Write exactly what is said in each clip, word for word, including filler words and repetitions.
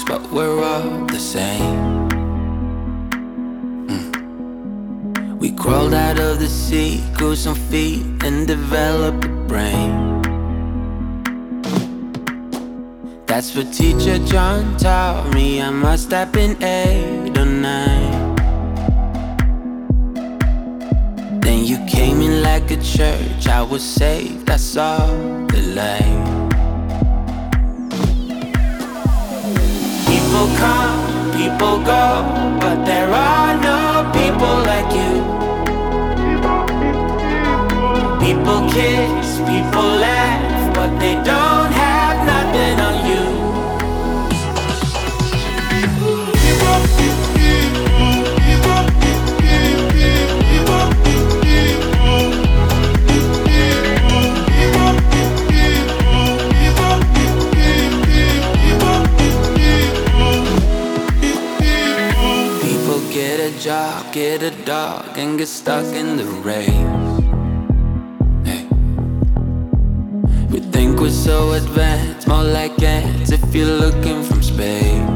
but we're all the same. Mm. We crawled out of the sea, grew some feet, and developed a brain. That's what teacher John taught me. I must have been eight or nine. Then you came in like a church, I was saved, I saw the light. People come, people go, but there are no people like you. People kiss, people laugh, but they don't have nothing on you. Get a job, get a dog, and get stuck in the race. Hey. We think we're so advanced, more like ants if you're looking from space.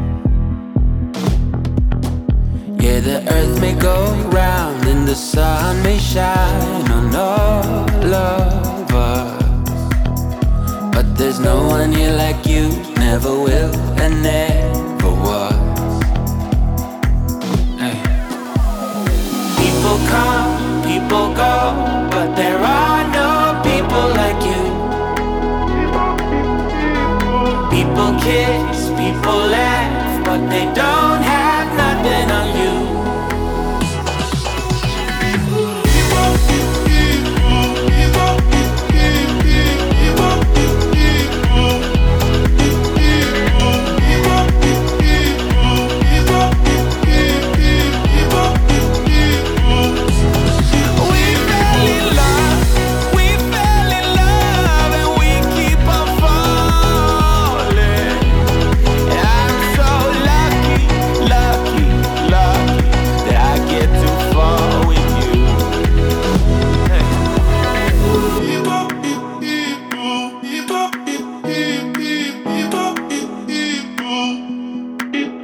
Yeah, the earth may go round and the sun may shine on all of us, but there's no one here like you, never will and never was. People come, people go, but there are no people like you. People kiss, people laugh, but they don't have nothing on you.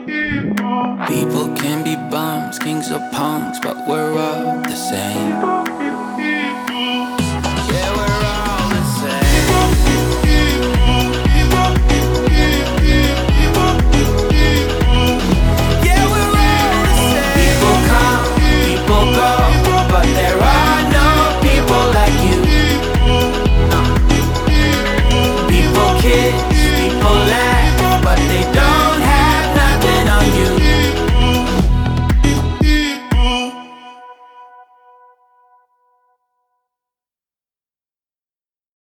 People can be bums, kings or punks, but we're all the same.